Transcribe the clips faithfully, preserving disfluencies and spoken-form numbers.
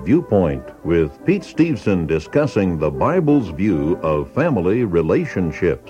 Viewpoint with Pete Steveson discussing the Bible's view of family relationships.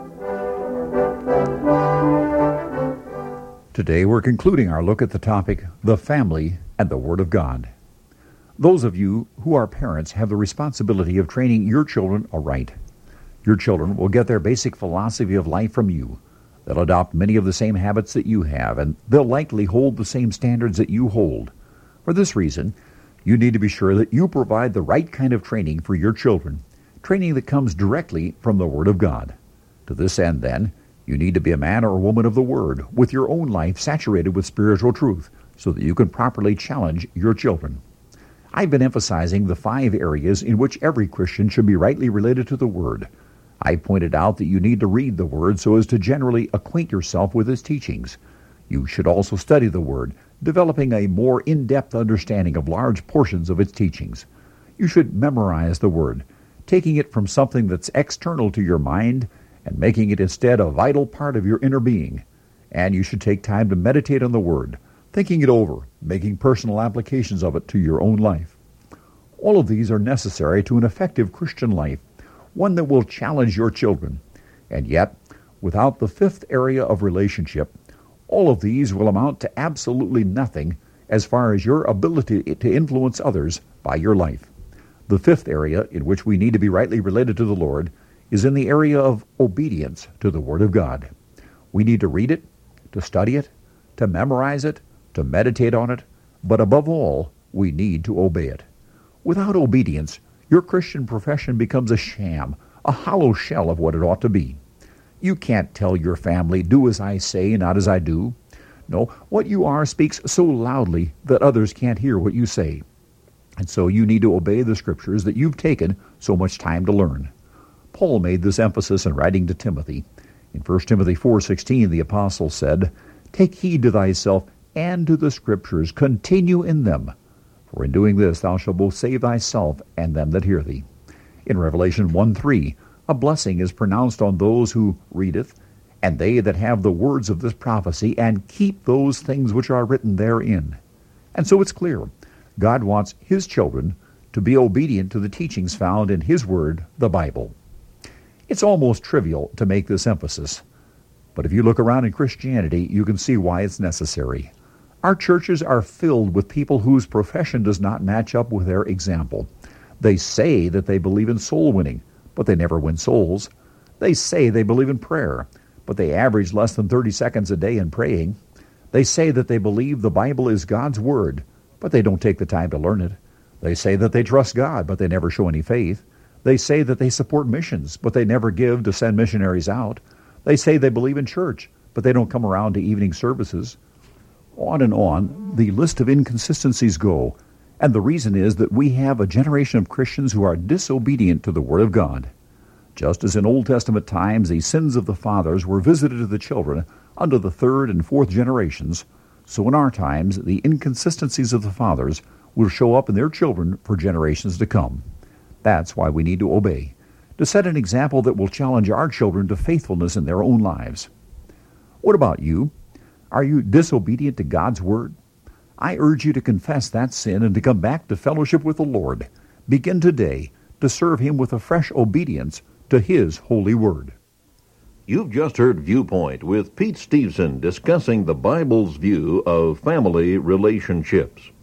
Today we're concluding our look at the topic, the family and the Word of God. Those of you who are parents have the responsibility of training your children aright. Your children will get their basic philosophy of life from you. They'll adopt many of the same habits that you have, and they'll likely hold the same standards that you hold. For this reason, you need to be sure that you provide the right kind of training for your children, training that comes directly from the Word of God. To this end, then, you need to be a man or a woman of the Word, with your own life saturated with spiritual truth, so that you can properly challenge your children. I've been emphasizing the five areas in which every Christian should be rightly related to the Word. I pointed out that you need to read the Word so as to generally acquaint yourself with its teachings. You should also study the Word, developing a more in-depth understanding of large portions of its teachings. You should memorize the Word, taking it from something that's external to your mind and making it instead a vital part of your inner being. And you should take time to meditate on the Word, thinking it over, making personal applications of it to your own life. All of these are necessary to an effective Christian life, one that will challenge your children. And yet, without the fifth area of relationship, all of these will amount to absolutely nothing as far as your ability to influence others by your life. The fifth area in which we need to be rightly related to the Lord is in the area of obedience to the Word of God. We need to read it, to study it, to memorize it, to meditate on it, but above all, we need to obey it. Without obedience, your Christian profession becomes a sham, a hollow shell of what it ought to be. You can't tell your family, do as I say, not as I do. No, what you are speaks so loudly that others can't hear what you say. And so you need to obey the Scriptures that you've taken so much time to learn. Paul made this emphasis in writing to Timothy. In First Timothy four sixteen, the apostle said, "Take heed to thyself and to the Scriptures, continue in them. For in doing this thou shalt both save thyself and them that hear thee." In Revelation one three, a blessing is pronounced on those who readeth, and they that have the words of this prophecy, and keep those things which are written therein. And so it's clear, God wants His children to be obedient to the teachings found in His Word, the Bible. It's almost trivial to make this emphasis, but if you look around in Christianity, you can see why it's necessary. Our churches are filled with people whose profession does not match up with their example. They say that they believe in soul winning, but they never win souls. They say they believe in prayer, but they average less than thirty seconds a day in praying. They say that they believe the Bible is God's Word, but they don't take the time to learn it. They say that they trust God, but they never show any faith. They say that they support missions, but they never give to send missionaries out. They say they believe in church, but they don't come around to evening services. On and on, the list of inconsistencies go, and the reason is that we have a generation of Christians who are disobedient to the Word of God. Just as in Old Testament times the sins of the fathers were visited to the children under the third and fourth generations, so in our times the inconsistencies of the fathers will show up in their children for generations to come. That's why we need to obey, to set an example that will challenge our children to faithfulness in their own lives. What about you? Are you disobedient to God's Word? I urge you to confess that sin and to come back to fellowship with the Lord. Begin today to serve Him with a fresh obedience to His holy Word. You've just heard Viewpoint with Pete Steveson discussing the Bible's view of family relationships.